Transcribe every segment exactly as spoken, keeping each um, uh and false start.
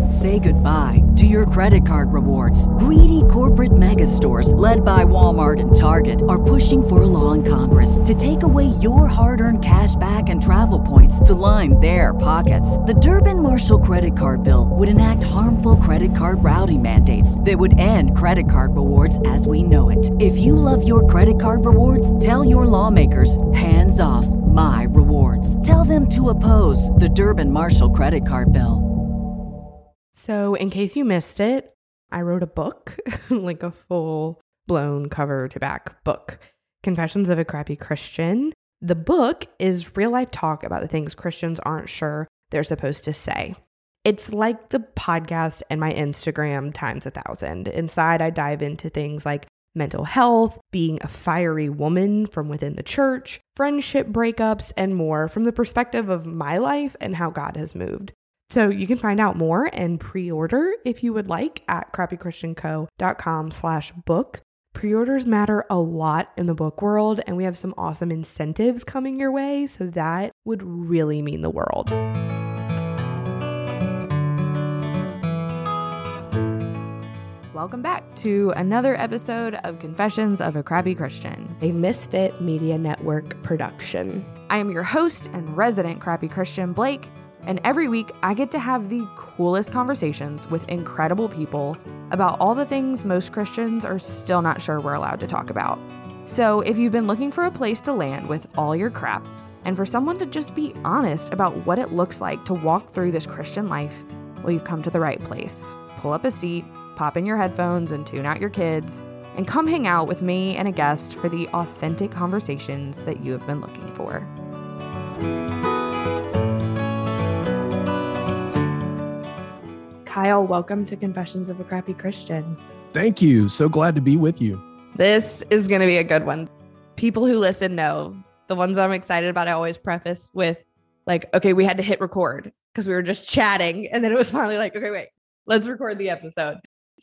Say goodbye to your credit card rewards. Greedy corporate mega stores, led by Walmart and Target, are pushing for a law in Congress to take away your hard-earned cash back and travel points to line their pockets. The Durbin-Marshall credit card bill would enact harmful credit card routing mandates that would end credit card rewards as we know it. If you love your credit card rewards, tell your lawmakers, hands off my rewards. Tell them to oppose the Durbin-Marshall credit card bill. So in case you missed it, I wrote a book, like a full-blown cover-to-back book, Confessions of a Crappy Christian. The book is real-life talk about the things Christians aren't sure they're supposed to say. It's like the podcast and my Instagram times a thousand. Inside, I dive into things like mental health, being a fiery woman from within the church, friendship breakups, and more from the perspective of my life and how God has moved. So you can find out more and pre-order if you would like at crappychristianco.com slash book. Pre-orders matter a lot in the book world, and we have some awesome incentives coming your way, so that would really mean the world. Welcome back to another episode of Confessions of a Crappy Christian, a Misfit Media Network production. I am your host and resident Crappy Christian, Blake, and every week I get to have the coolest conversations with incredible people about all the things most Christians are still not sure we're allowed to talk about. So if you've been looking for a place to land with all your crap, and for someone to just be honest about what it looks like to walk through this Christian life, well, you've come to the right place. Pull up a seat, pop in your headphones and tune out your kids, and come hang out with me and a guest for the authentic conversations that you have been looking for. Kyle, welcome to Confessions of a Crappy Christian. Thank you. So glad to be with you. This is going to be a good one. People who listen know the ones I'm excited about. I always preface with like, okay, we had to hit record because we were just chatting. And then it was finally like, okay, wait, let's record the episode.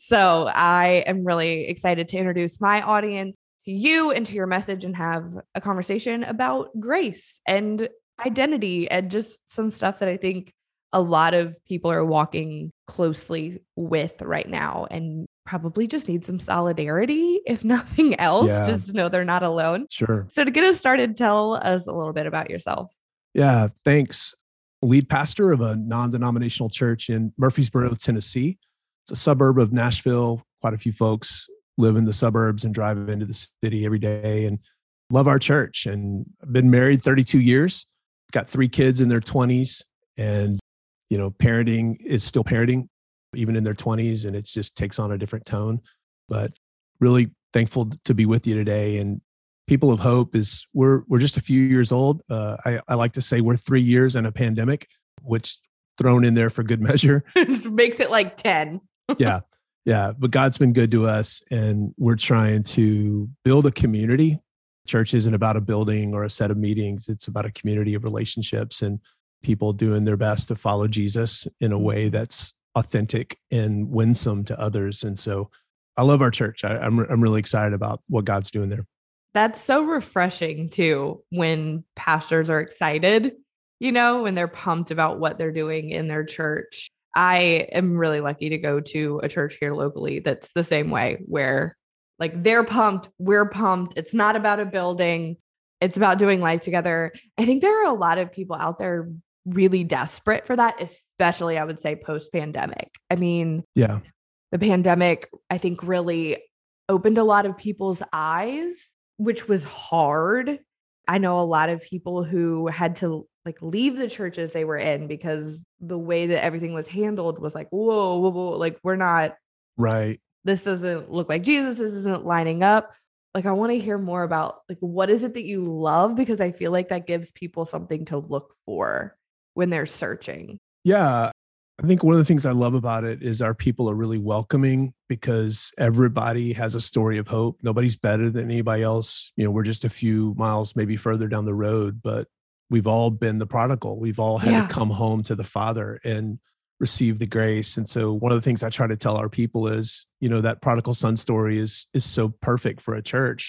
So I am really excited to introduce my audience to you and to your message and have a conversation about grace and identity and just some stuff that I think a lot of people are walking closely with right now and probably just need some solidarity, if nothing else, yeah. just to know they're not alone. Sure. So to get us started, tell us a little bit about yourself. Yeah, thanks. Lead pastor of a non-denominational church in Murfreesboro, Tennessee. It's a suburb of Nashville. Quite a few folks live in the suburbs and drive into the city every day and love our church. And I've been married thirty-two years, got three kids in their twenties, and you know, parenting is still parenting, even in their twenties, and it just takes on a different tone. But really thankful to be with you today. And People of Hope is, we're we're just a few years old. Uh, I, I like to say we're three years in a pandemic, which thrown in there for good measure. Makes it like ten. yeah, yeah. But God's been good to us, and we're trying to build a community. Church isn't about a building or a set of meetings. It's about a community of relationships and people doing their best to follow Jesus in a way that's authentic and winsome to others. And so I love our church. I, I'm I'm really excited about what God's doing there. That's so refreshing too, when pastors are excited, you know, when they're pumped about what they're doing in their church. I am really lucky to go to a church here locally that's the same way, where like they're pumped, we're pumped. It's not about a building. It's about doing life together. I think there are a lot of people out there really desperate for that, especially I would say post-pandemic. I mean, yeah, the pandemic, I think, really opened a lot of people's eyes, which was hard. I know a lot of people who had to like leave the churches they were in because the way that everything was handled was like, whoa, whoa, whoa, like we're not right. This doesn't look like Jesus. This isn't lining up. Like, I want to hear more about like, what is it that you love? Because I feel like that gives people something to look for when they're searching. Yeah. I think one of the things I love about it is our people are really welcoming because everybody has a story of hope. Nobody's better than anybody else. You know, we're just a few miles, maybe further down the road, but we've all been the prodigal. We've all had Yeah. to come home to the Father and receive the grace. And so one of the things I try to tell our people is, you know, that prodigal son story is, is so perfect for a church.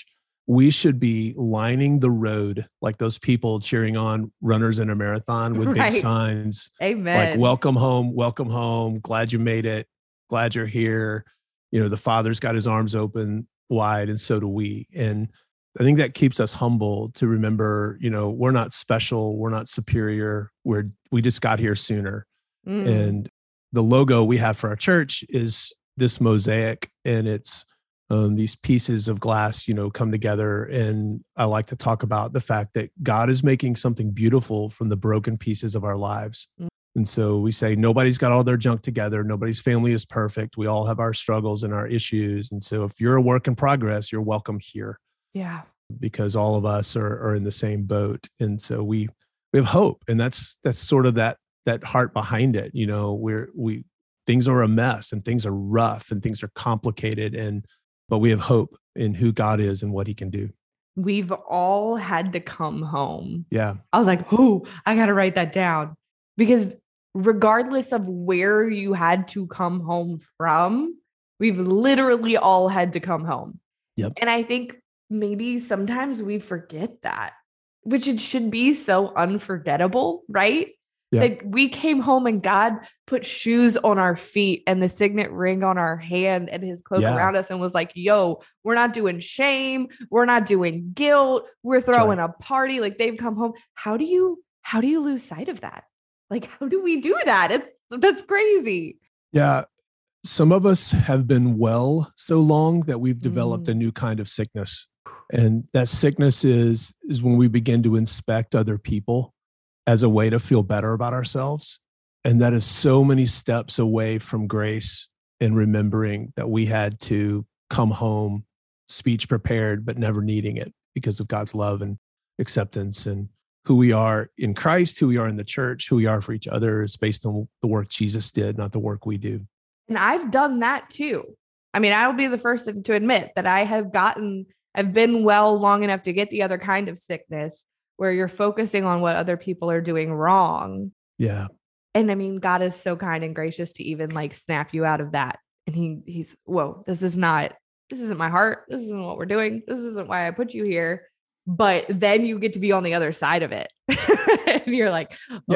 we should be lining the road like those people cheering on runners in a marathon with Right. big signs Amen. like welcome home, welcome home, glad you made it, glad you're here. You know, the Father's got his arms open wide, and so do we. And I think that keeps us humble to remember, you know, we're not special, we're not superior, we're we just got here sooner. Mm. And the logo we have for our church is this mosaic, and it's um, these pieces of glass, you know, come together. And I like to talk about the fact that God is making something beautiful from the broken pieces of our lives. Mm. And so we say, nobody's got all their junk together. Nobody's family is perfect. We all have our struggles and our issues. And so if you're a work in progress, you're welcome here. Yeah. Because all of us are, are in the same boat. And so we, we have hope. And that's, that's sort of that, that heart behind it. You know, we're, we, things are a mess and things are rough and things are complicated. And, but we have hope in who God is and what he can do. We've all had to come home. Yeah. I was like, oh, I got to write that down, because regardless of where you had to come home from, we've literally all had to come home. Yep. And I think maybe sometimes we forget that, which it should be so unforgettable, right? Yeah. Like we came home and God put shoes on our feet and the signet ring on our hand and his cloak Yeah. around us and was like, yo, we're not doing shame. We're not doing guilt. We're throwing right. a party. Like they've come home. How do you, how do you lose sight of that? Like, how do we do that? It's, that's crazy. Yeah. Some of us have been well so long that we've developed Mm. a new kind of sickness. And that sickness is, is when we begin to inspect other people as a way to feel better about ourselves. And that is so many steps away from grace and remembering that we had to come home speech prepared, but never needing it because of God's love and acceptance, and who we are in Christ, who we are in the church, who we are for each other is based on the work Jesus did, not the work we do. And I've done that too. I mean, I will be the first to admit that I have gotten, I've been well long enough to get the other kind of sickness where you're focusing on what other people are doing wrong. Yeah. And I mean, God is so kind and gracious to even like snap you out of that. And he he's, whoa, this is not, this isn't my heart. This isn't what we're doing. This isn't why I put you here. But then you get to be on the other side of it. And you're like,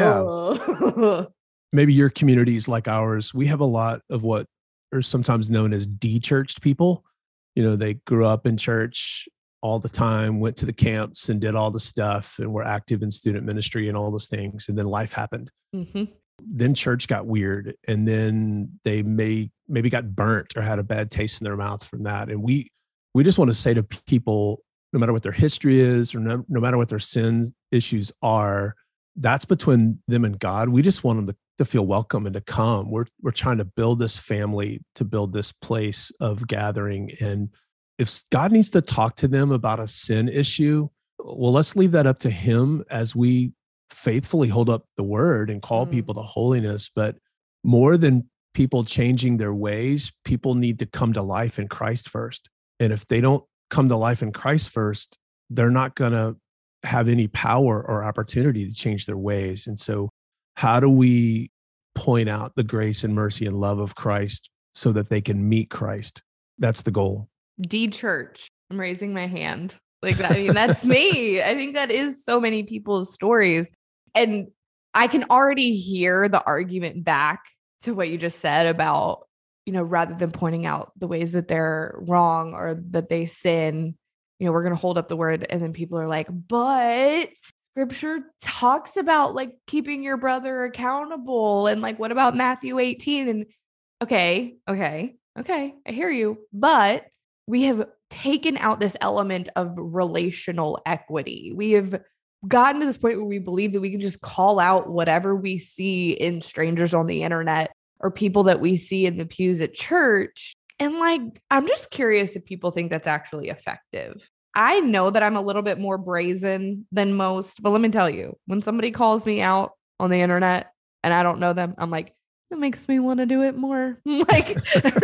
oh. Yeah. Maybe your communities like ours, we have a lot of what are sometimes known as de-churched people. You know, they grew up in church all the time, went to the camps and did all the stuff and were active in student ministry and all those things. And then life happened. Mm-hmm. Then church got weird. And then they may maybe got burnt or had a bad taste in their mouth from that. And we, we just want to say to people, no matter what their history is, or no, no matter what their sin issues are, that's between them and God. We just want them to, to feel welcome and to come. We're, we're trying to build this family, to build this place of gathering. And if God needs to talk to them about a sin issue, well, let's leave that up to him as we faithfully hold up the word and call Mm. people to holiness. But more than people changing their ways, people need to come to life in Christ first. And if they don't come to life in Christ first, they're not going to have any power or opportunity to change their ways. And so how do we point out the grace and mercy and love of Christ so that they can meet Christ? That's the goal. D church. I'm raising my hand. Like, I mean, that's me. I think that is so many people's stories. And I can already hear the argument back to what you just said about, you know, rather than pointing out the ways that they're wrong or that they sin, you know, we're going to hold up the word. And then people are like, but scripture talks about like keeping your brother accountable. And like, what about Matthew eighteen? And okay, okay, okay, I hear you. But we have taken out this element of relational equity. We have gotten to this point where we believe that we can just call out whatever we see in strangers on the internet or people that we see in the pews at church. And like, I'm just curious if people think that's actually effective. I know that I'm a little bit more brazen than most, but let me tell you, when somebody calls me out on the internet and I don't know them, I'm like, that makes me want to do it more. Like,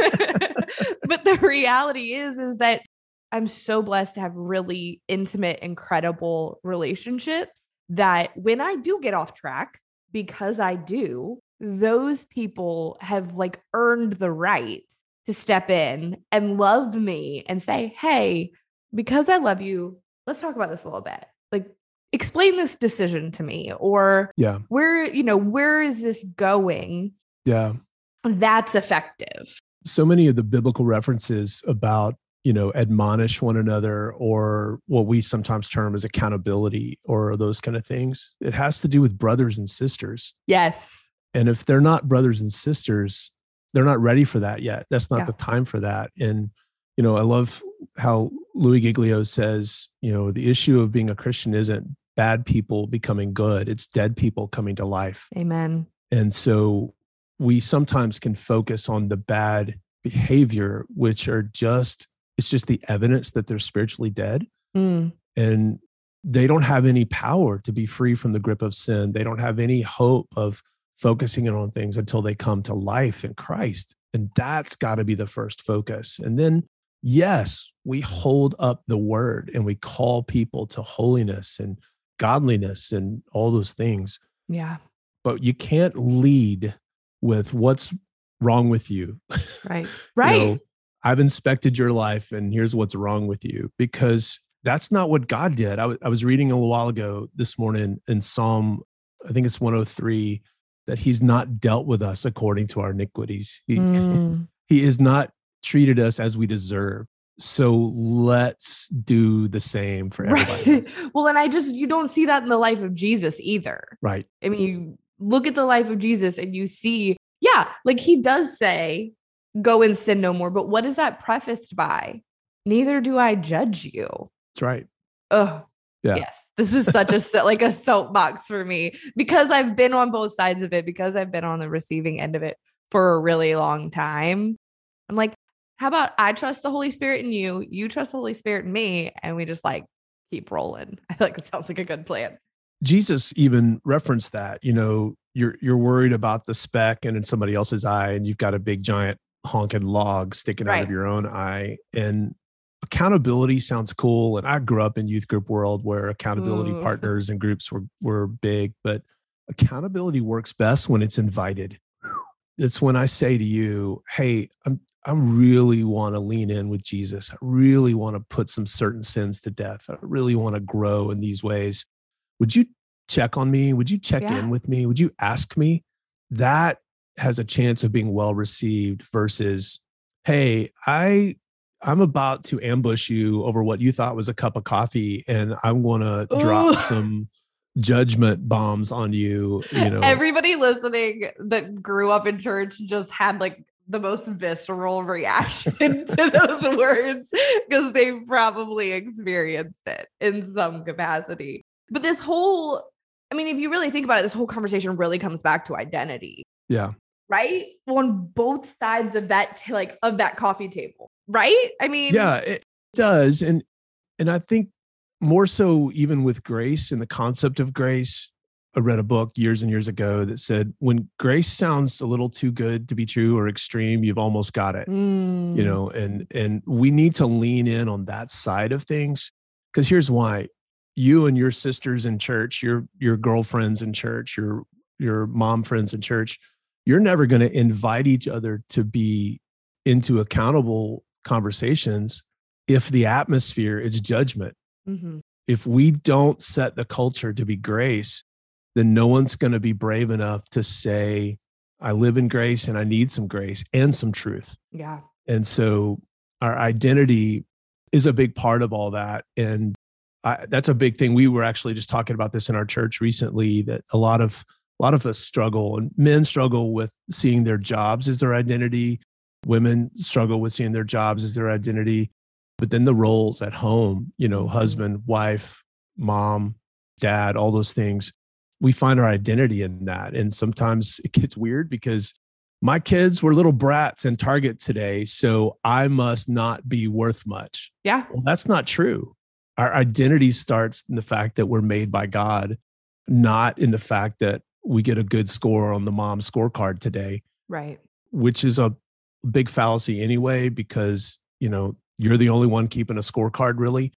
but the reality is, is that I'm so blessed to have really intimate, incredible relationships that when I do get off track, because I do, those people have like earned the right to step in and love me and say, hey, because I love you, let's talk about this a little bit. Like, explain this decision to me, or yeah, where, you know, where is this going? yeah. That's effective. So many of the biblical references about, you know, admonish one another, or what we sometimes term as accountability, or those kind of things, it has to do with brothers and sisters. Yes. And if they're not brothers and sisters, they're not ready for that yet. That's not Yeah. the time for that. And, you know, I love how Louis Giglio says, you know, the issue of being a Christian isn't bad people becoming good. It's dead people coming to life. Amen. And so we sometimes can focus on the bad behavior, which are just, it's just the evidence that they're spiritually dead. Mm. And they don't have any power to be free from the grip of sin. They don't have any hope of focusing on things until they come to life in Christ. And that's got to be the first focus. And then, yes, we hold up the word and we call people to holiness and godliness and all those things. Yeah. But you can't lead with what's wrong with you. Right. Right. You know, I've inspected your life and here's what's wrong with you, because that's not what God did. I, w- I was reading a little while ago this morning in Psalm, I think it's one oh three, that he's not dealt with us according to our iniquities. He, Mm. he has not treated us as we deserve. So let's do the same for everybody Right. else. Well, and I just, you don't see that in the life of Jesus either. Right. I mean, you look at the life of Jesus and you see, yeah, like he does say, go and sin no more. But what is that prefaced by? Neither do I judge you. That's right. Oh, Yeah. yes. This is such a, so- like a soapbox for me, because I've been on both sides of it, because I've been on the receiving end of it for a really long time. I'm like, how about I trust the Holy Spirit in you, you trust the Holy Spirit in me, and we just like keep rolling. I feel like it sounds like a good plan. Jesus even referenced that, you know, you're you're worried about the speck and in somebody else's eye, and you've got a big giant honking log sticking out Right. of your own eye. And accountability sounds cool. And I grew up in youth group world where accountability Ooh. partners and groups were were big, but accountability works best when it's invited. It's when I say to you, hey, I'm I really want to lean in with Jesus. I really want to put some certain sins to death. I really want to grow in these ways. Would you check on me? Would you check Yeah. in with me? Would you ask me? That has a chance of being well received versus, hey, I I'm about to ambush you over what you thought was a cup of coffee, and I'm going to drop Ooh. some judgment bombs on you. You know, Everybody listening that grew up in church just had like the most visceral reaction to those words, because they probably experienced it in some capacity. But this whole, I mean, if you really think about it, this whole conversation really comes back to identity, yeah, right? On both sides of that, t- like of that coffee table, right? I mean, yeah, it does, and and I think more so even with grace and the concept of grace. I read a book years and years ago that said when grace sounds a little too good to be true or extreme, you've almost got it. Mm. You know, and and we need to lean in on that side of things, because here's why. You and your sisters in church, your your girlfriends in church, your your mom friends in church, you're never going to invite each other to be into accountable conversations if the atmosphere is judgment. Mhm. If we don't set the culture to be grace, then no one's going to be brave enough to say, I live in grace and I need some grace and some truth. Yeah. And so our identity is a big part of all that. And I, that's a big thing. We were actually just talking about this in our church recently, that a lot of a lot of us struggle, and men struggle with seeing their jobs as their identity. Women struggle with seeing their jobs as their identity. But then the roles at home, you know, husband, wife, mom, dad, all those things, we find our identity in that. And sometimes it gets weird because my kids were little brats in Target today, so I must not be worth much. Yeah. Well, that's not true. Our identity starts in the fact that we're made by God, not in the fact that we get a good score on the mom scorecard today, Right. which is a big fallacy anyway, because, you know, you're the only one keeping a scorecard, really.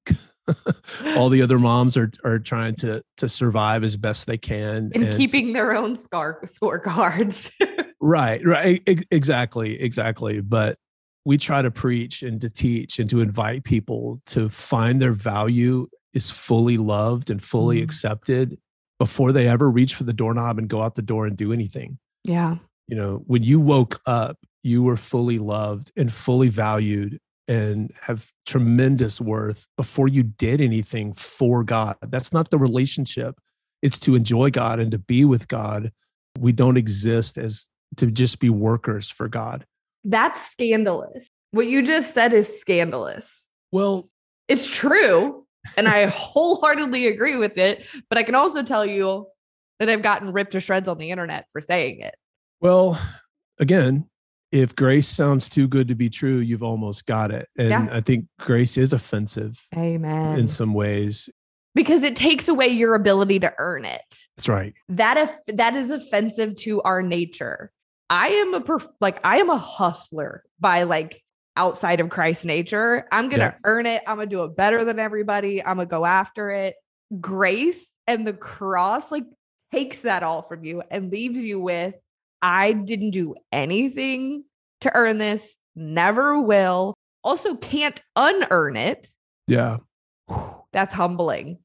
All the other moms are are trying to to survive as best they can. And, and keeping their own scar scorecards. Right, right. E- exactly, exactly. But we try to preach and to teach and to invite people to find their value is fully loved and fully mm. accepted before they ever reach for the doorknob and go out the door and do anything. Yeah. You know, when you woke up, you were fully loved and fully valued and have tremendous worth before you did anything for God. That's not the relationship. It's to enjoy God and to be with God. We don't exist as to just be workers for God. That's scandalous. What you just said is scandalous. Well, it's true. And I wholeheartedly agree with it. But I can also tell you that I've gotten ripped to shreds on the internet for saying it. Well, again, if grace sounds too good to be true, you've almost got it. And yeah. I think grace is offensive. Amen. In some ways. Because it takes away your ability to earn it. That's right. That if that is offensive to our nature. I am a perf- like I am a hustler by like outside of Christ's nature. I'm gonna yeah. earn it. I'm gonna do it better than everybody. I'm gonna go after it. Grace and the cross like takes that all from you and leaves you with, I didn't do anything to earn this. Never will. Also can't unearn it. Yeah. That's humbling.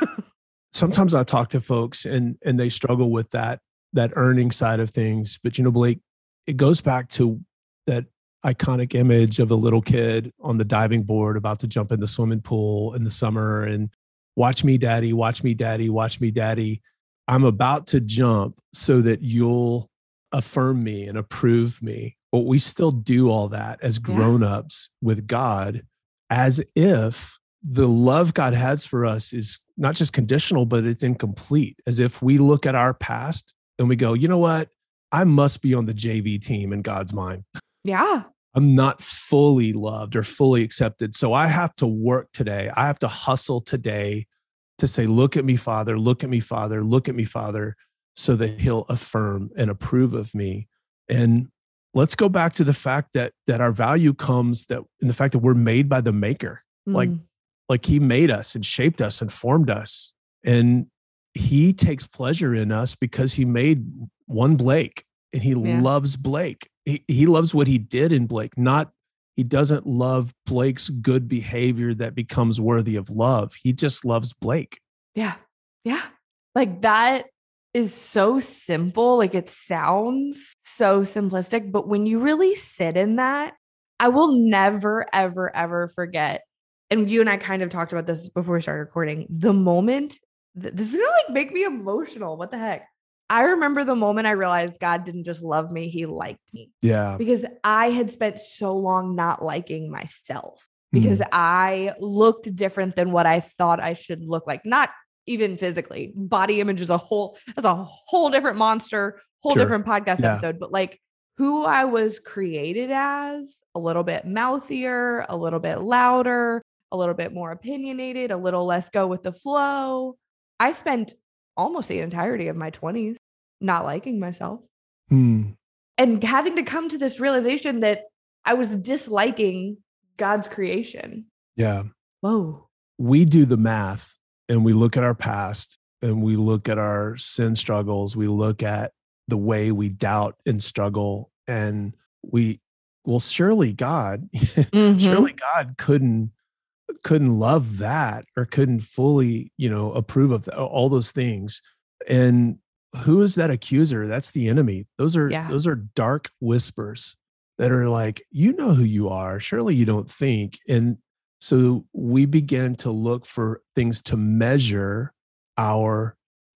Sometimes I talk to folks and and they struggle with that, that earning side of things. But, you know, Blake, it goes back to that iconic image of a little kid on the diving board about to jump in the swimming pool in the summer and watch me, daddy, watch me, daddy, watch me, daddy. I'm about to jump so that you'll affirm me and approve me. But we still do all that as grown-ups yeah. with God, as if the love God has for us is not just conditional, but it's incomplete. As if we look at our past and we go, you know what? I must be on the J V team in God's mind. Yeah. I'm not fully loved or fully accepted. So I have to work today. I have to hustle today to say, look at me, Father, look at me, Father, look at me, Father, so that he'll affirm and approve of me. And let's go back to the fact that that our value comes that in the fact that we're made by the maker. Mm. Like, like he made us and shaped us and formed us. And he takes pleasure in us because he made one Blake and he yeah. loves Blake. He, he loves what he did in Blake, not he doesn't love Blake's good behavior that becomes worthy of love. He just loves Blake. Yeah. Yeah. Like that is so simple. Like it sounds so simplistic, but when you really sit in that, I will never, ever, ever forget. And you and I kind of talked about this before we started recording. The moment, th- this is going to like make me emotional. What the heck? I remember the moment I realized God didn't just love me, he liked me. Yeah. Because I had spent so long not liking myself because mm. I looked different than what I thought I should look like. Not even physically. Body image is a whole, that's a whole different monster, whole sure. different podcast yeah. episode. But like who I was created as, a little bit mouthier, a little bit louder, a little bit more opinionated, a little less go with the flow. I spent almost the entirety of my twenties not liking myself hmm. and having to come to this realization that I was disliking God's creation. Yeah. Whoa. We do the math and we look at our past and we look at our sin struggles. We look at the way we doubt and struggle and we, well, surely God, mm-hmm. surely God couldn't couldn't love that or couldn't fully, you know, approve of the, all those things. And who is that accuser? That's the enemy. Those are, yeah. those are dark whispers that are like, you know who you are. Surely you don't think. And so we begin to look for things to measure our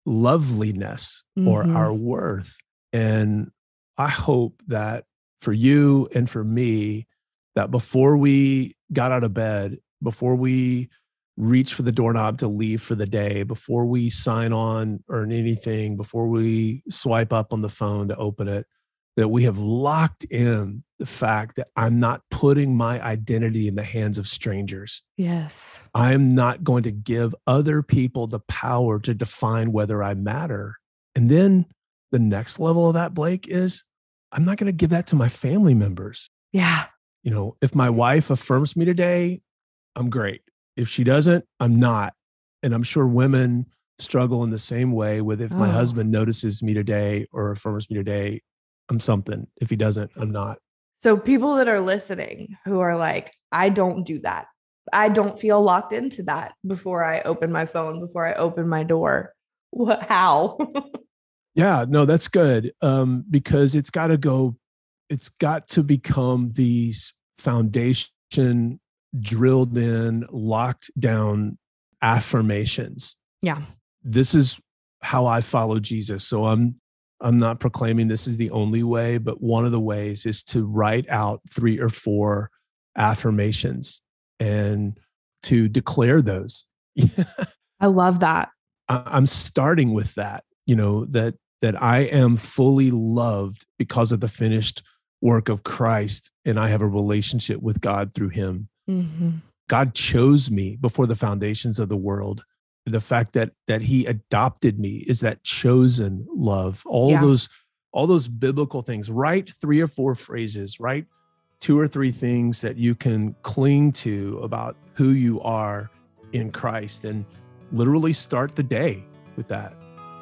loveliness mm-hmm. or our worth. And I hope that for you and for me, that before we got out of bed, before we reach for the doorknob to leave for the day, before we sign on or anything, before we swipe up on the phone to open it, that we have locked in the fact that I'm not putting my identity in the hands of strangers. Yes. I'm not going to give other people the power to define whether I matter. And then the next level of that, Blake, is I'm not going to give that to my family members. Yeah. You know, if my wife affirms me today, I'm great. If she doesn't, I'm not. And I'm sure women struggle in the same way with if oh. my husband notices me today or affirms me today, I'm something. If he doesn't, I'm not. So people that are listening who are like, I don't do that. I don't feel locked into that before I open my phone, before I open my door. What, how? Yeah, no, that's good. Um, because it's got to go, it's got to become these foundation drilled in, locked down affirmations. Yeah. This is how I follow Jesus. So I'm I'm not proclaiming this is the only way, but one of the ways is to write out three or four affirmations and to declare those. I love that. I'm starting with that, you know, that that I am fully loved because of the finished work of Christ, and I have a relationship with God through him. Mm-hmm. God chose me before the foundations of the world. The fact that that he adopted me is that chosen love. All Yeah. those, all those biblical things. Write three or four phrases, write two or three things that you can cling to about who you are in Christ, and literally start the day with that.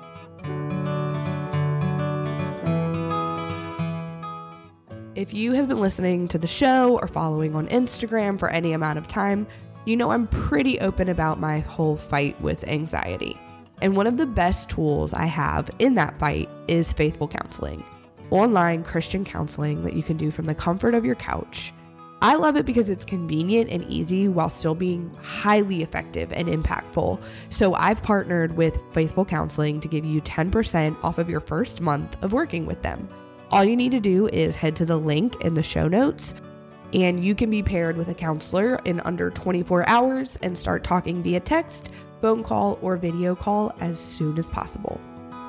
If you have been listening to the show or following on Instagram for any amount of time, you know I'm pretty open about my whole fight with anxiety. And one of the best tools I have in that fight is Faithful Counseling, online Christian counseling that you can do from the comfort of your couch. I love it because it's convenient and easy while still being highly effective and impactful. So I've partnered with Faithful Counseling to give you ten percent off of your first month of working with them. All you need to do is head to the link in the show notes, and you can be paired with a counselor in under twenty-four hours and start talking via text, phone call, or video call as soon as possible.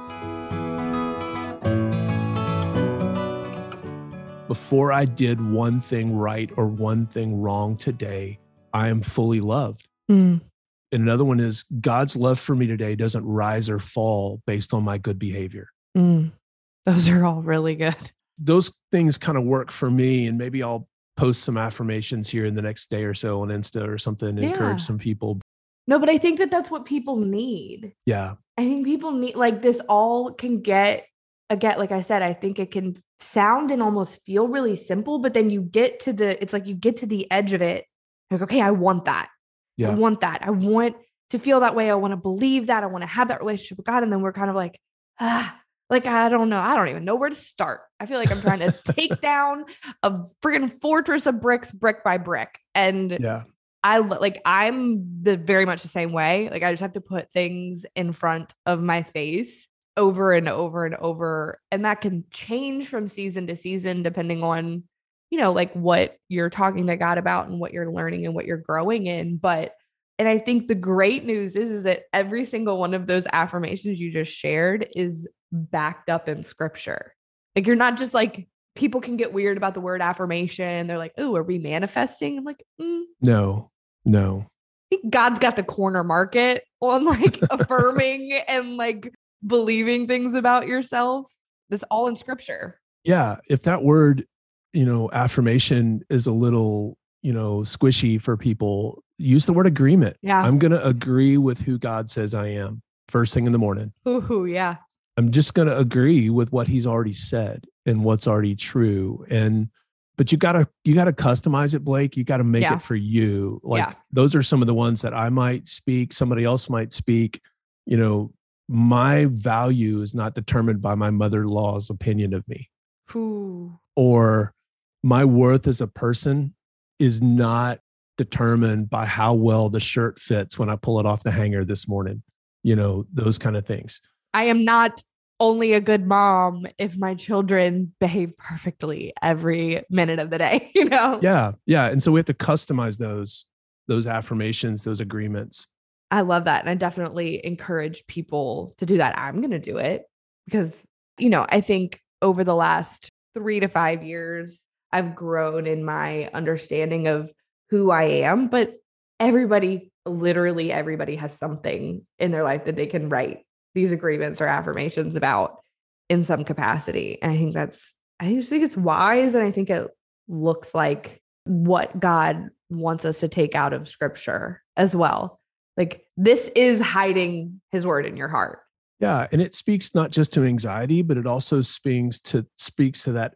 Before I did one thing right or one thing wrong today, I am fully loved. Mm. And another one is God's love for me today doesn't rise or fall based on my good behavior. Mm. Those are all really good. Those things kind of work for me. And maybe I'll post some affirmations here in the next day or so on Insta or something to Yeah. encourage some people. No, but I think that that's what people need. Yeah. I think people need, like, this all can get, again, like I said, I think it can sound and almost feel really simple, but then you get to the, it's like you get to the edge of it. Like, okay, I want that. Yeah. I want that. I want to feel that way. I want to believe that. I want to have that relationship with God. And then we're kind of like, ah, like, I don't know. I don't even know where to start. I feel like I'm trying to take down a freaking fortress of bricks, brick by brick. And Yeah. I like, I'm the very much the same way. Like, I just have to put things in front of my face over and over and over. And that can change from season to season, depending on, you know, like what you're talking to God about and what you're learning and what you're growing in. But, and I think the great news is, is that every single one of those affirmations you just shared is backed up in scripture. Like, you're not just like, people can get weird about the word affirmation. They're like, oh, are we manifesting? I'm like, mm. No, no. I think God's got the corner market on like affirming and like believing things about yourself. That's all in scripture. Yeah. If that word, you know, affirmation is a little, you know, squishy for people, use the word agreement. Yeah. I'm going to agree with who God says I am first thing in the morning. Ooh, yeah. I'm just going to agree with what he's already said and what's already true. And, but you gotta, you gotta customize it, Blake. You got to make Yeah. it for you. Like Yeah. those are some of the ones that I might speak. Somebody else might speak. You know, my value is not determined by my mother-in-law's opinion of me. Ooh. Or my worth as a person is not determined by how well the shirt fits when I pull it off the hanger this morning. You know, those kind of things. I am not only a good mom if my children behave perfectly every minute of the day, you know? Yeah. Yeah. And so we have to customize those, those affirmations, those agreements. I love that. And I definitely encourage people to do that. I'm going to do it because, you know, I think over the last three to five years, I've grown in my understanding of who I am, but everybody, literally everybody has something in their life that they can write these agreements or affirmations about in some capacity. And I think that's, I just think it's wise. And I think it looks like what God wants us to take out of scripture as well. Like, this is hiding his word in your heart. Yeah. And it speaks not just to anxiety, but it also speaks to, speaks to that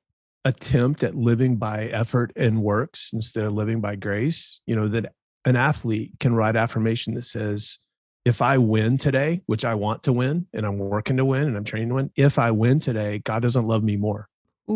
attempt at living by effort and works instead of living by grace, you know, that an athlete can write affirmation that says, if I win today, which I want to win and I'm working to win and I'm training to win, if I win today, God doesn't love me more.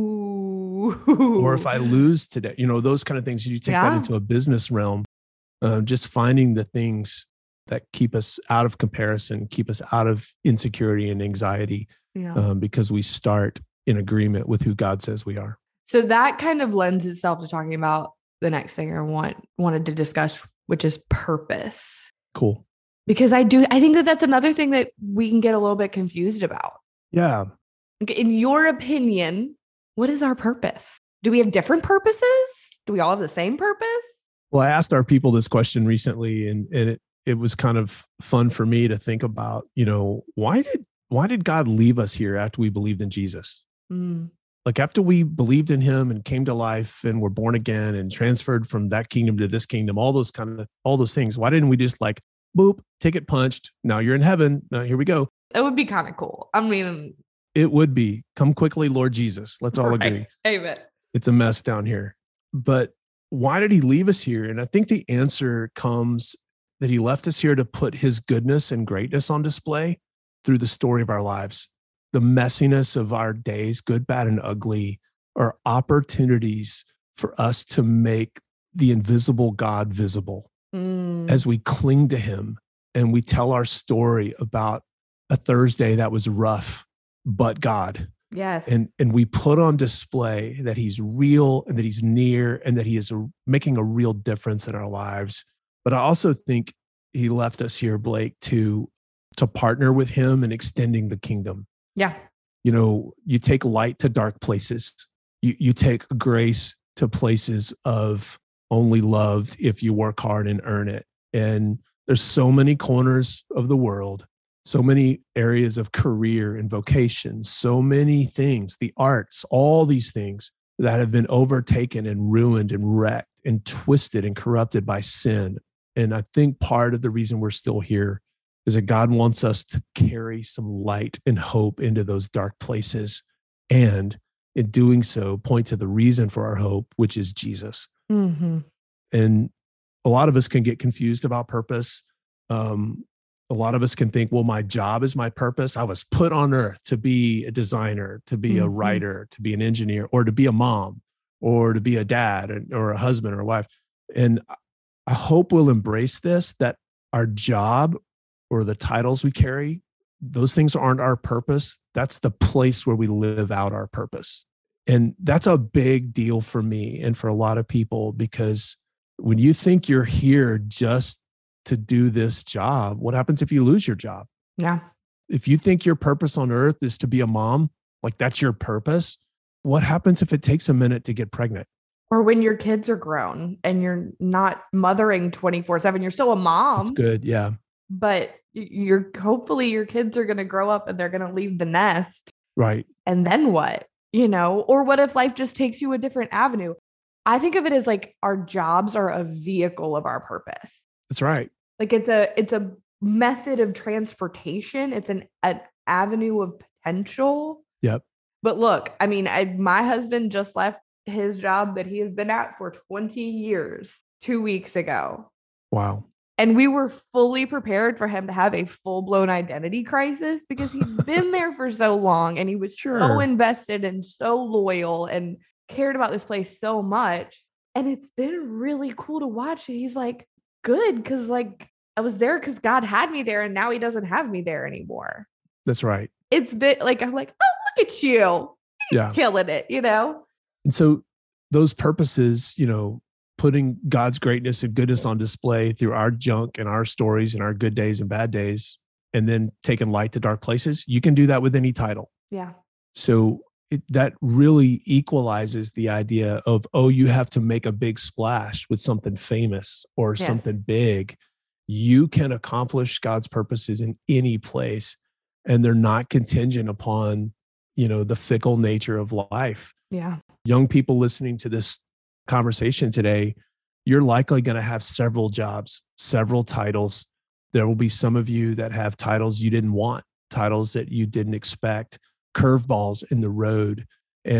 Ooh. Or if I lose today, you know, those kind of things. You take Yeah. that into a business realm, uh, just finding the things that keep us out of comparison, keep us out of insecurity and anxiety, Yeah. um, because we start in agreement with who God says we are. So that kind of lends itself to talking about the next thing I want wanted to discuss, which is purpose. Cool. Because I do, I think that that's another thing that we can get a little bit confused about. Yeah. In your opinion, what is our purpose? Do we have different purposes? Do we all have the same purpose? Well, I asked our people this question recently, and, and it, it was kind of fun for me to think about, you know, why did, why did God leave us here after we believed in Jesus? Mm. Like after we believed in him and came to life and were born again and transferred from that kingdom to this kingdom, all those kind of, all those things, why didn't we just like, boop, ticket punched. Now you're in heaven. Now here we go. That would be kind of cool. I mean, it would be. Come quickly, Lord Jesus. Let's all right. agree. Amen. It's a mess down here. But why did he leave us here? And I think the answer comes that he left us here to put his goodness and greatness on display through the story of our lives. The messiness of our days, good, bad, and ugly, are opportunities for us to make the invisible God visible. Mm. As we cling to him and we tell our story about a Thursday that was rough, but God. Yes. And, and we put on display that he's real and that he's near and that he is a, making a real difference in our lives. But I also think he left us here, Blake, to, to partner with him in extending the kingdom. Yeah. You know, you take light to dark places. You, you take grace to places of only loved if you work hard and earn it. And there's so many corners of the world, so many areas of career and vocation, so many things, the arts, all these things that have been overtaken and ruined and wrecked and twisted and corrupted by sin. And I think part of the reason we're still here is that God wants us to carry some light and hope into those dark places. And in doing so, point to the reason for our hope, which is Jesus. Mm-hmm. And a lot of us can get confused about purpose. Um, a lot of us can think, well, my job is my purpose. I was put on earth to be a designer, to be mm-hmm. a writer, to be an engineer, or to be a mom, or to be a dad, or a husband or a wife. And I hope we'll embrace this, that our job or the titles we carry, those things aren't our purpose. That's the place where we live out our purpose. And that's a big deal for me and for a lot of people, because when you think you're here just to do this job, what happens if you lose your job? Yeah. If you think your purpose on earth is to be a mom, like that's your purpose, what happens if it takes a minute to get pregnant? Or when your kids are grown and you're not mothering twenty-four seven, you're still a mom. That's good. Yeah. But you're hopefully your kids are going to grow up and they're going to leave the nest. Right. And then what? You know, or what if life just takes you a different avenue? I think of it as like our jobs are a vehicle of our purpose. That's right. Like it's a it's a method of transportation. It's an, an avenue of potential. Yep. But look, I mean, I, my husband just left his job that he has been at for twenty years two weeks ago. Wow. And we were fully prepared for him to have a full-blown identity crisis because he's been there for so long and he was Sure. so invested and so loyal and cared about this place so much. And it's been really cool to watch. He's like, good, because like I was there because God had me there and now he doesn't have me there anymore. That's right. It's been like, I'm like, oh, look at you. Yeah. Killing it, you know? And so those purposes, you know, putting God's greatness and goodness on display through our junk and our stories and our good days and bad days, and then taking light to dark places, you can do that with any title. Yeah. So it, that really equalizes the idea of, oh, you have to make a big splash with something famous or Yes. something big. You can accomplish God's purposes in any place, and they're not contingent upon, you know, the fickle nature of life. Yeah. Young people listening to this conversation today, you're likely going to have several jobs, several titles. There will be some of you that have titles you didn't want, titles that you didn't expect, curveballs in the road. And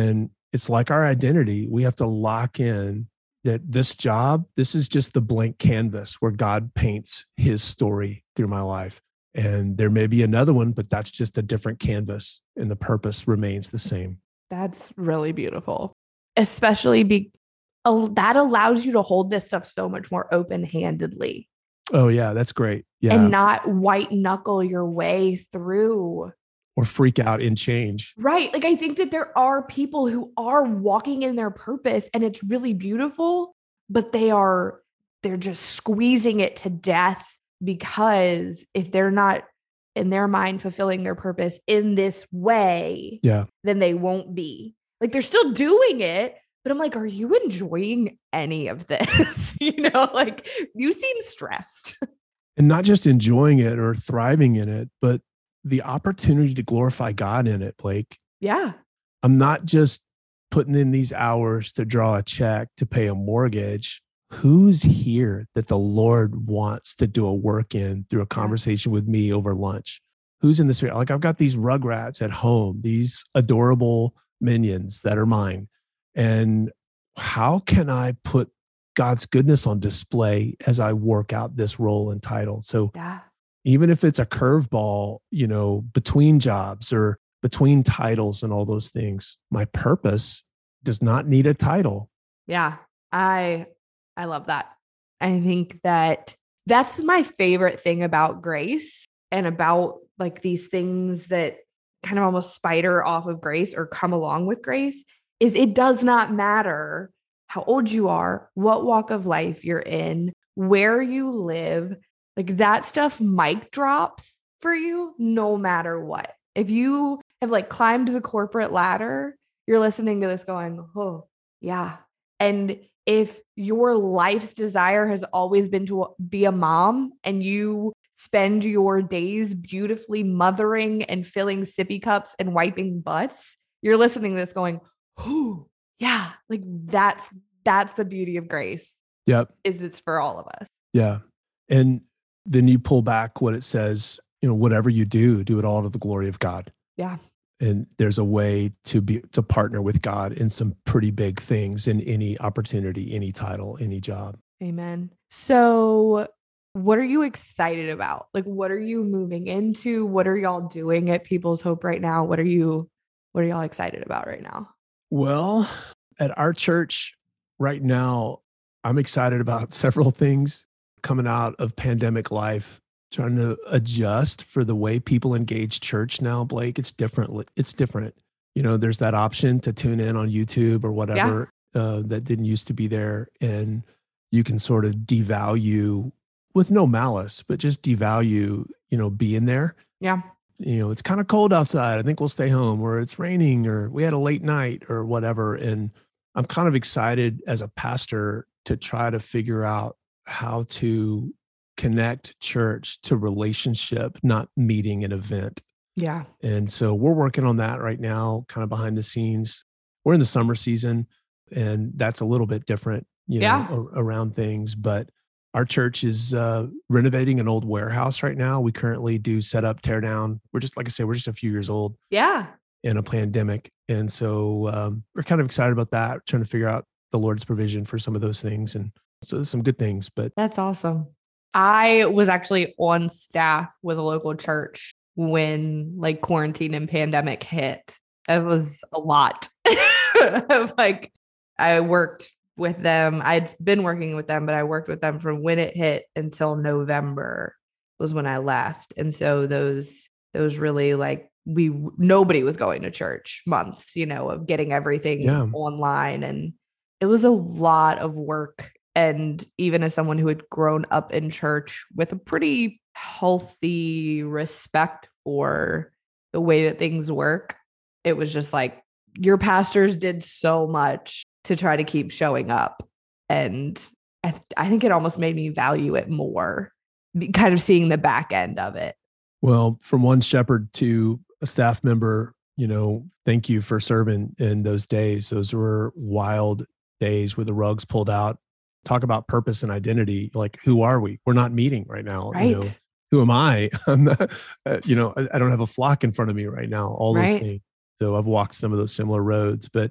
it's like our identity. We have to lock in that this job, this is just the blank canvas where God paints his story through my life. And there may be another one, but that's just a different canvas and the purpose remains the same. That's really beautiful, especially be uh, that allows you to hold this stuff so much more open-handedly. Oh yeah, that's great. Yeah. And not white knuckle your way through. Or freak out and change. Right. Like I think that there are people who are walking in their purpose and it's really beautiful, but they are, they're just squeezing it to death because if they're not in their mind fulfilling their purpose in this way, yeah, then they won't be. Like they're still doing it, but I'm like, are you enjoying any of this? You know, like you seem stressed. And not just enjoying it or thriving in it, but the opportunity to glorify God in it, Blake. Yeah. I'm not just putting in these hours to draw a check to pay a mortgage. Who's here that the Lord wants to do a work in through a conversation with me over lunch? Who's in this? Like I've got these rugrats at home, these adorable minions that are mine. And how can I put God's goodness on display as I work out this role and title? So yeah. Even if it's a curveball, you know, between jobs or between titles and all those things, my purpose does not need a title. Yeah, I I love that. I think that that's my favorite thing about grace and about like these things that kind of almost spider off of grace or come along with grace is it does not matter how old you are, what walk of life you're in, where you live. Like that stuff mic drops for you no matter what. If you have like climbed the corporate ladder, you're listening to this going, oh, yeah. And if your life's desire has always been to be a mom and you spend your days beautifully mothering and filling sippy cups and wiping butts, you're listening to this going, oh, yeah. Like that's, that's the beauty of grace. Yep. Is it's for all of us. Yeah. And then you pull back what it says, you know, whatever you do, do it all to the glory of God. Yeah. And there's a way to be, to partner with God in some pretty big things in any opportunity, any title, any job. Amen. So what are you excited about? Like, what are you moving into? What are y'all doing at People's Hope right now? What are you, what are y'all excited about right now? Well, at our church right now, I'm excited about several things coming out of pandemic life, trying to adjust for the way people engage church now, Blake. It's different. It's different. You know, there's that option to tune in on YouTube or whatever yeah. uh, that didn't used to be there. And you can sort of devalue with no malice, but just devalue, you know, being there. Yeah. You know, it's kind of cold outside. I think we'll stay home, or it's raining, or we had a late night or whatever. And I'm kind of excited as a pastor to try to figure out how to connect church to relationship, not meeting an event. Yeah. And so we're working on that right now, kind of behind the scenes. We're in the summer season and that's a little bit different, you yeah. know, around things. But our church is uh, renovating an old warehouse right now. We currently do set up, tear down. We're just, like I said, we're just a few years old. Yeah. In a pandemic. And so um, we're kind of excited about that, trying to figure out the Lord's provision for some of those things. And so there's some good things, but that's awesome. I was actually on staff with a local church when like quarantine and pandemic hit. It was a lot. Like I worked with them. I'd been working with them, but I worked with them from when it hit until November was when I left. And so those, those really like we, nobody was going to church months, you know, of getting everything yeah. online. And it was a lot of work. And even as someone who had grown up in church with a pretty healthy respect for the way that things work, it was just like your pastors did so much to try to keep showing up. And I, th- I think it almost made me value it more, kind of seeing the back end of it. Well, from one shepherd to a staff member, you know, thank you for serving in those days. Those were wild days with the rugs pulled out. Talk about purpose and identity. Like, who are we? We're not meeting right now. Right. You know, who am I? I'm not, uh, you know, I, I don't have a flock in front of me right now, all those right. things. So I've walked some of those similar roads, but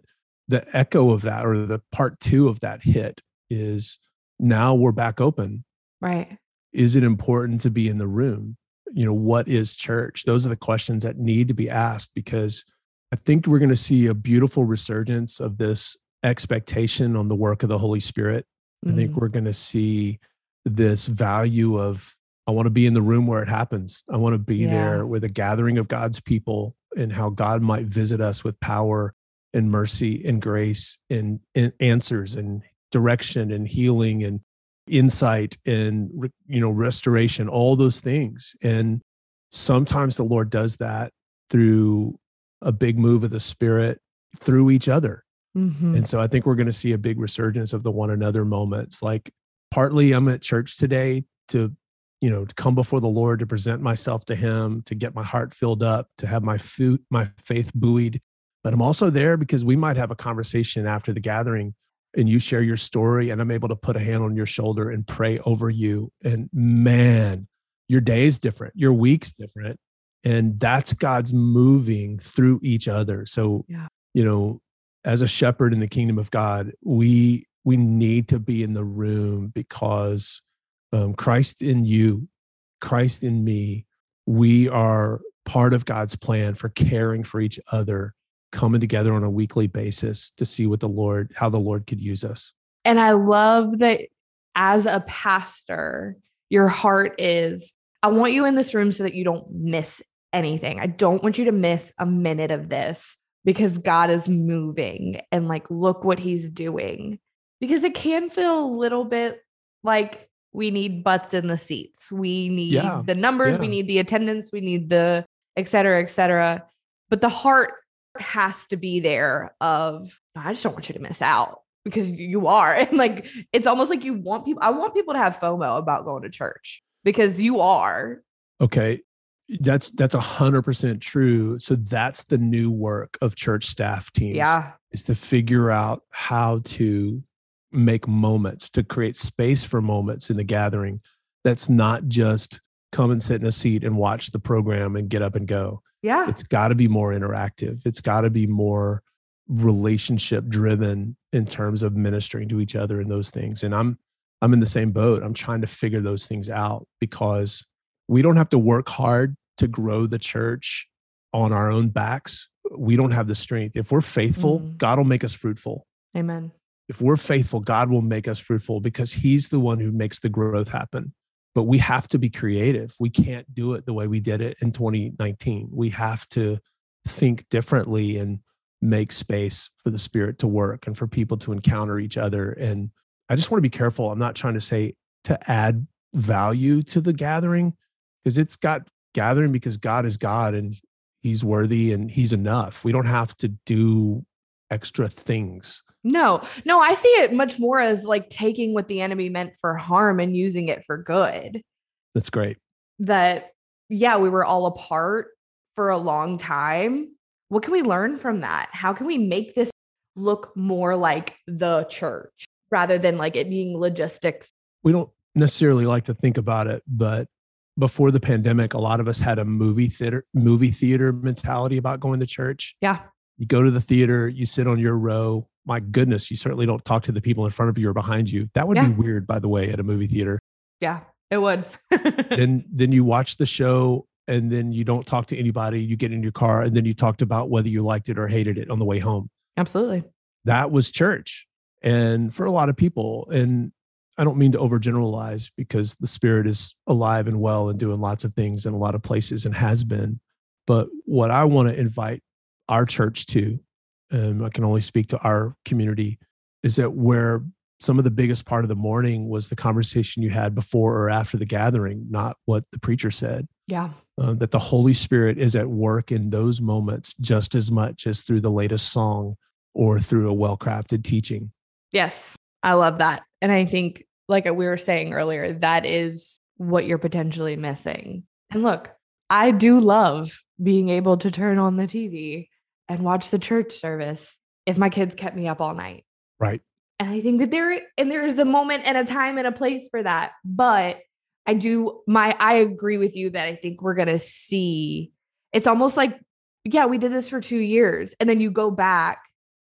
the echo of that, or the part two of that hit, is now we're back open. Right. Is it important to be in the room? You know, what is church? Those are the questions that need to be asked, because I think we're going to see a beautiful resurgence of this expectation on the work of the Holy Spirit. Mm. I think we're going to see this value of, I want to be in the room where it happens. I want to be yeah. there with a gathering of God's people, and how God might visit us with power and mercy and grace and, and answers and direction and healing and insight and, you know, restoration, all those things. And sometimes the Lord does that through a big move of the Spirit through each other. Mm-hmm. And so I think we're going to see a big resurgence of the one another moments. Like, partly I'm at church today to, you know, to come before the Lord, to present myself to Him, to get my heart filled up, to have my food, my faith buoyed. But I'm also there because we might have a conversation after the gathering, and you share your story, and I'm able to put a hand on your shoulder and pray over you. And man, your day is different, your week's different. And that's God's moving through each other. So, yeah. you know, as a shepherd in the kingdom of God, we we need to be in the room, because um, Christ in you, Christ in me, we are part of God's plan for caring for each other, coming together on a weekly basis to see what the Lord, how the Lord could use us. And I love that as a pastor, your heart is, I want you in this room so that you don't miss anything. I don't want you to miss a minute of this, because God is moving, and like, look what He's doing. Because it can feel a little bit like we need butts in the seats. We need yeah. the numbers, yeah. we need the attendance, we need the et cetera, et cetera. But the heart has to be there of, I just don't want you to miss out, because you are. And like, it's almost like you want people, I want people to have FOMO about going to church, because you are. Okay. That's, that's a hundred percent true. So that's the new work of church staff teams. Yeah. Is to figure out how to make moments, to create space for moments in the gathering. That's not just come and sit in a seat and watch the program and get up and go. Yeah. It's got to be more interactive. It's got to be more relationship driven in terms of ministering to each other and those things. And I'm, I'm in the same boat. I'm trying to figure those things out, because we don't have to work hard to grow the church on our own backs. We don't have the strength. If we're faithful, mm. God will make us fruitful. Amen. If we're faithful, God will make us fruitful, because He's the one who makes the growth happen. But we have to be creative. We can't do it the way we did it in twenty nineteen. We have to think differently and make space for the Spirit to work and for people to encounter each other. And I just want to be careful. I'm not trying to say to add value to the gathering, because it's got gathering because God is God and He's worthy and He's enough. We don't have to do extra things. No, no, I see it much more as like taking what the enemy meant for harm and using it for good. That's great. That, yeah, we were all apart for a long time. What can we learn from that? How can we make this look more like the church rather than like it being logistics? We don't necessarily like to think about it, but before the pandemic, a lot of us had a movie theater, movie theater mentality about going to church. Yeah. You go to the theater, you sit on your row. My goodness, you certainly don't talk to the people in front of you or behind you. That would yeah. be weird, by the way, at a movie theater. Yeah, it would. then, then you watch the show, and then you don't talk to anybody. You get in your car, and then you talked about whether you liked it or hated it on the way home. Absolutely. That was church. And for a lot of people, and I don't mean to overgeneralize, because the Spirit is alive and well and doing lots of things in a lot of places and has been. But what I want to invite our church to, and I can only speak to our community, is that where some of the biggest part of the morning was the conversation you had before or after the gathering, not what the preacher said. Yeah. Uh, that the Holy Spirit is at work in those moments just as much as through the latest song or through a well-crafted teaching. Yes, I love that. And I think, like we were saying earlier, that is what you're potentially missing. And look, I do love being able to turn on the T V and watch the church service if my kids kept me up all night. Right. And I think that there, and there's a moment and a time and a place for that. But I do, my, I agree with you that I think we're going to see, it's almost like, yeah, we did this for two years. And then you go back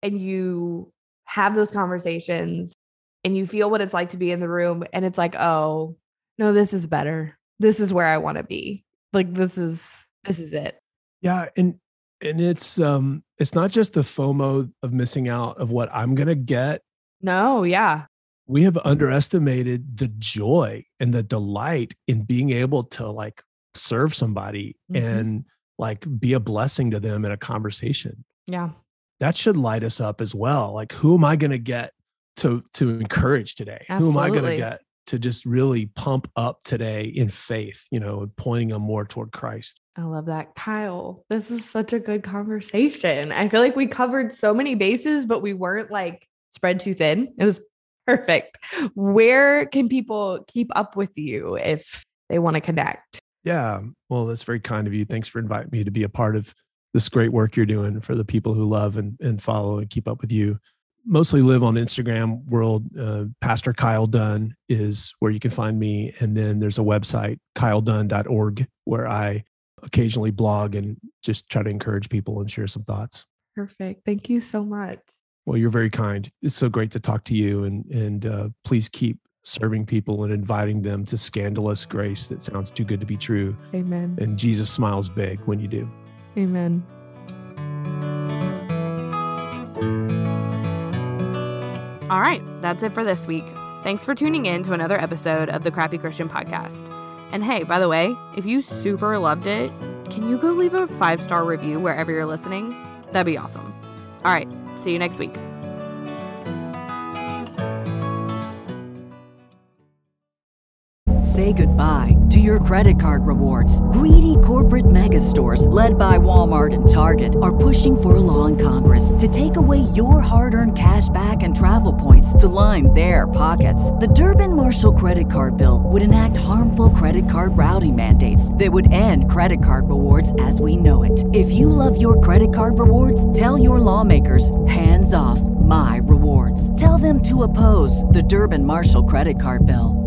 and you have those conversations and you feel what it's like to be in the room. And it's like, oh, no, this is better. This is where I want to be. Like, this is, this is it. Yeah. And, and it's, um, it's not just the FOMO of missing out of what I'm going to get. No. Yeah. We have underestimated the joy and the delight in being able to like serve somebody mm-hmm. and like be a blessing to them in a conversation. Yeah. That should light us up as well. Like, who am I going to get to, to encourage today? Absolutely. Who am I going to get to just really pump up today in faith, you know, pointing them more toward Christ? I love that. Kyle, this is such a good conversation. I feel like we covered so many bases, but we weren't like spread too thin. It was perfect. Where can people keep up with you if they want to connect? Yeah. Well, that's very kind of you. Thanks for inviting me to be a part of this great work you're doing for the people who love and, and follow and keep up with you. Mostly live on Instagram world. Uh, Pastor Kyle Dunn is where you can find me. And then there's a website, kyle dunn dot org, where I occasionally blog and just try to encourage people and share some thoughts. Perfect. Thank you so much. Well, you're very kind. It's so great to talk to you. And, and uh, please keep serving people and inviting them to scandalous grace that sounds too good to be true. Amen. And Jesus smiles big when you do. Amen. All right, that's it for this week. Thanks for tuning in to another episode of the Crappy Christian Podcast. And hey, by the way, if you super loved it, can you go leave a five-star review wherever you're listening? That'd be awesome. All right, see you next week. Say goodbye to your credit card rewards. Greedy corporate mega stores, led by Walmart and Target, are pushing for a law in Congress to take away your hard-earned cash back and travel points to line their pockets. The Durbin-Marshall credit card bill would enact harmful credit card routing mandates that would end credit card rewards as we know it. If you love your credit card rewards, tell your lawmakers, hands off my rewards. Tell them to oppose the Durbin-Marshall credit card bill.